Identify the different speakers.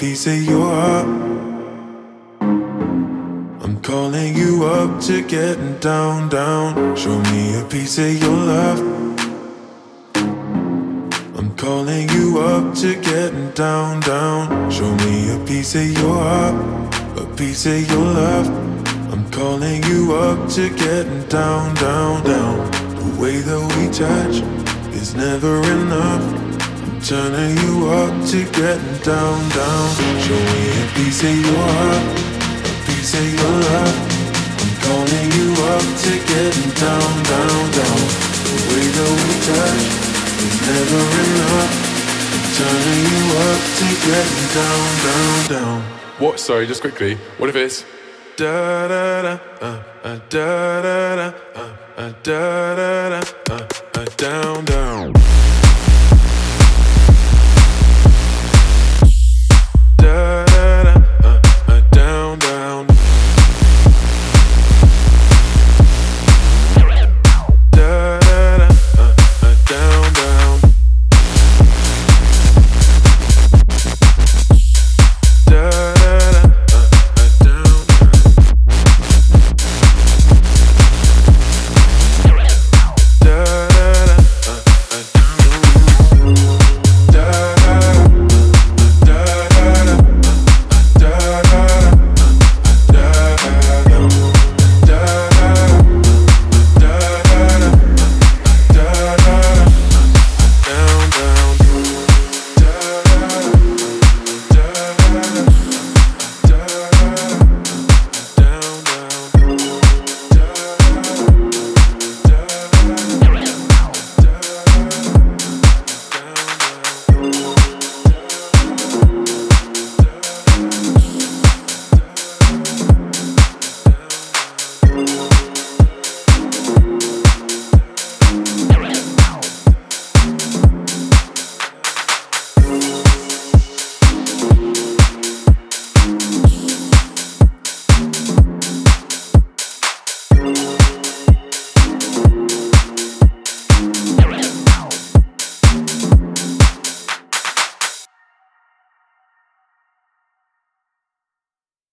Speaker 1: piece of your heart. I'm calling you up to getting down, down. Show me a piece of your love. I'm calling you up to getting down, down. Show me a piece of your heart, a piece of your love. I'm calling you up to getting down, down, down. The way that we touch is never enough. I'm turning you up to getting down, down. Show me a piece of your heart, a piece of your love. I'm calling you up to getting down, down, down. The way that we touch is never enough. I'm turning you up to getting down, down, down.
Speaker 2: What? Sorry, just quickly. What if it's
Speaker 1: Da da da, da da da, da da da, down, down. Da